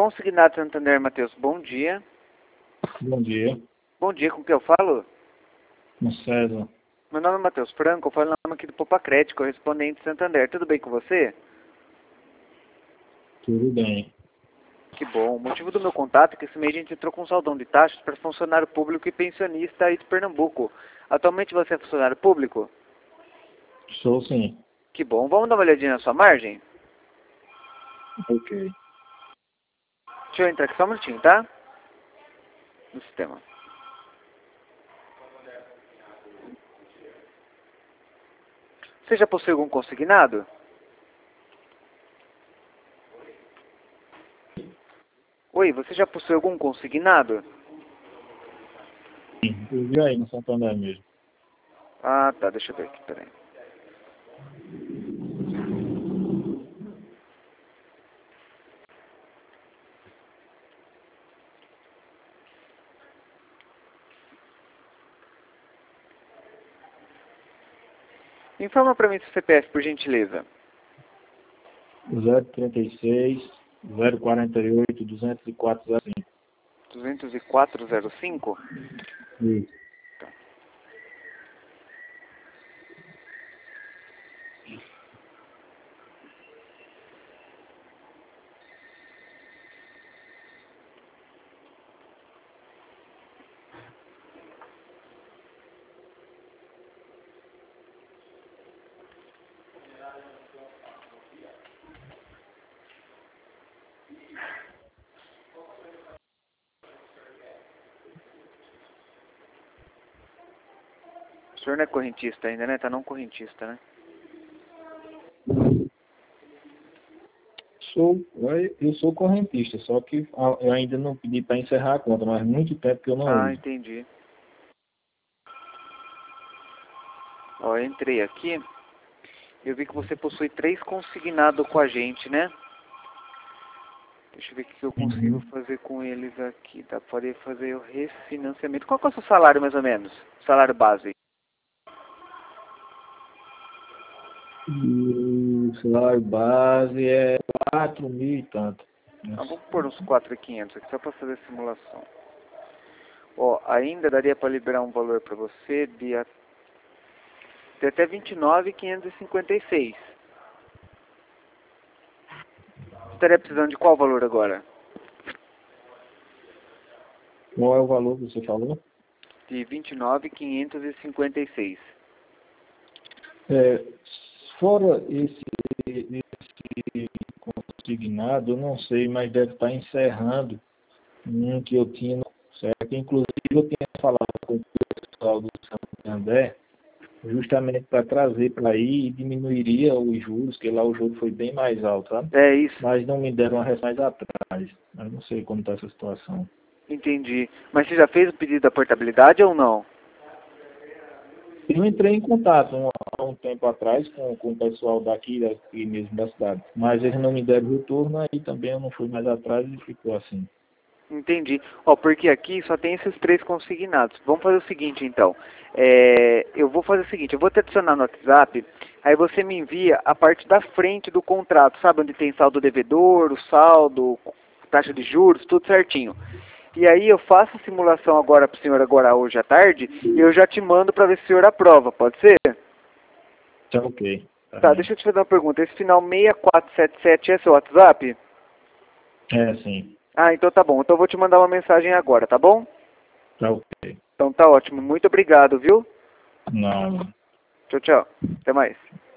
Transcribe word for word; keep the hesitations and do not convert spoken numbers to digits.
Consignado Santander, Matheus, bom dia. Bom dia. Bom dia, com quem eu falo? Com César. Meu nome é Matheus Franco, eu falo o nome aqui do Popacred, correspondente Santander. Tudo bem com você? Tudo bem. Que bom. O motivo do meu contato é que esse mês a gente entrou com um saldão de taxas para funcionário público e pensionista aí de Pernambuco. Atualmente você é funcionário público? Sou sim. Que bom. Vamos dar uma olhadinha na sua margem? Ok. Deixa eu entrar aqui só um minutinho, tá? No sistema. Você já possui algum consignado? Oi, você já possui algum consignado? Sim. Eu vi aí no Santander mesmo. Ah, tá. Deixa eu ver aqui, peraí. Informa pra mim seu C P F, por gentileza. zero trinta e seis, zero quarenta e oito, duzentos e quatro, zero cinco. duzentos e quatro zero cinco? Isso. O senhor não é correntista ainda, né? Tá não correntista, né? Sou, eu sou correntista, só que eu ainda não pedi para encerrar a conta, mas muito tempo que eu não Ah, uso. entendi. Ó, eu entrei aqui. Eu vi que você possui três consignados com a gente, né? Deixa eu ver o que eu consigo Uhum. fazer com eles aqui. Dá para fazer o refinanciamento. Qual que é o seu salário, mais ou menos? Salário base. E o salário base é quatro mil e tanto. Ah, vamos pôr uns quatro mil e quinhentos aqui, só para fazer a simulação. Ó, ainda daria para liberar um valor para você de, a... de até vinte e nove mil quinhentos e cinquenta e seis. Você estaria precisando de qual valor agora? Qual é o valor que você falou? De vinte e nove mil quinhentos e cinquenta e seis. É, fora esse, esse consignado, eu não sei, mas deve estar encerrando um que eu tinha, certo? Inclusive eu tinha falado com o pessoal do Santander, justamente para trazer para aí e diminuiria os juros, que lá o juro foi bem mais alto, sabe? É isso, Mas não me deram uma resposta atrás. Eu não sei como está essa situação. entendi. Mas você já fez o pedido da portabilidade ou não? Eu entrei em contato um, há um tempo atrás com, com o pessoal daqui, daqui mesmo da cidade, mas eles não me deram retorno, aí também eu não fui mais atrás e ficou assim. Entendi. Ó, porque aqui só tem esses três consignados. Vamos fazer o seguinte, então. É, eu vou fazer o seguinte, eu vou te adicionar no WhatsApp, aí você me envia a parte da frente do contrato, sabe? Onde tem saldo devedor, o saldo, taxa de juros, tudo certinho. E aí eu faço a simulação agora para o senhor agora hoje à tarde e eu já te mando para ver se o senhor aprova, pode ser? Tá ok, tá Tá, bem. deixa eu te fazer uma pergunta. Esse final seis quatro sete sete é seu WhatsApp? É, sim. Ah, então tá bom. Então eu vou te mandar uma mensagem agora, tá bom? Tá ok. Então tá ótimo. Muito obrigado, viu? Não. Tchau, tchau. Até mais.